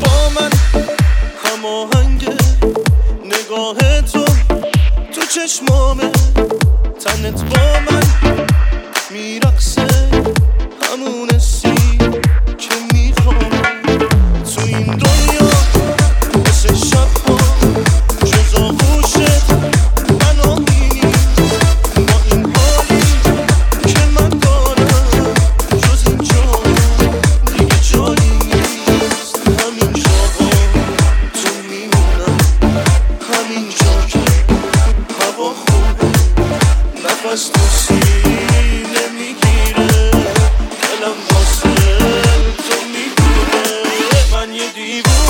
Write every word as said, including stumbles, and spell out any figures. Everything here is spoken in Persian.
با من هماهنگ نگاه تو تو چشمامه، تنت با من میرقصه همون حسی که میخوام تو این دنیا مثل شبها جز آغوشت منو نیست با این حالی که من دارم جز اینجا دیگه جایی نیست. همین شبها تو میمونم، همین جا که هوا خوبه، نفس تو سینه میگیره، دلم واسه تو میگیره. من یه دیوونه